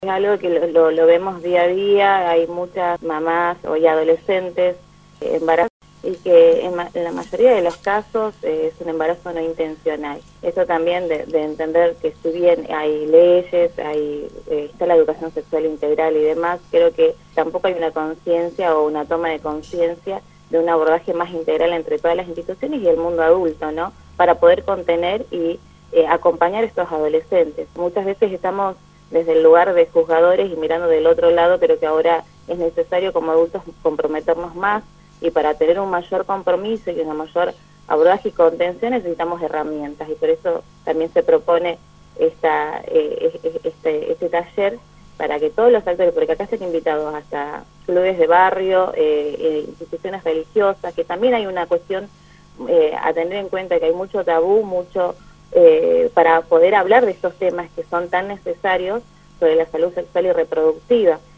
Es algo que lo vemos día a día, hay muchas mamás y adolescentes embarazadas y que en la mayoría de los casos es un embarazo no intencional. Eso también de entender que si bien hay leyes, está la educación sexual integral y demás, creo que tampoco hay una conciencia o una toma de conciencia de un abordaje más integral entre todas las instituciones y el mundo adulto, ¿no? Para poder contener y acompañar a estos adolescentes. Muchas veces estamos desde el lugar de juzgadores y mirando del otro lado, pero que ahora es necesario como adultos comprometernos más, y para tener un mayor compromiso y una mayor abordaje y contención necesitamos herramientas, y por eso también se propone este taller para que todos los actores, porque acá están invitados hasta clubes de barrio, instituciones religiosas, que también hay una cuestión a tener en cuenta, que hay mucho tabú, para poder hablar de estos temas que son tan necesarios sobre la salud sexual y reproductiva.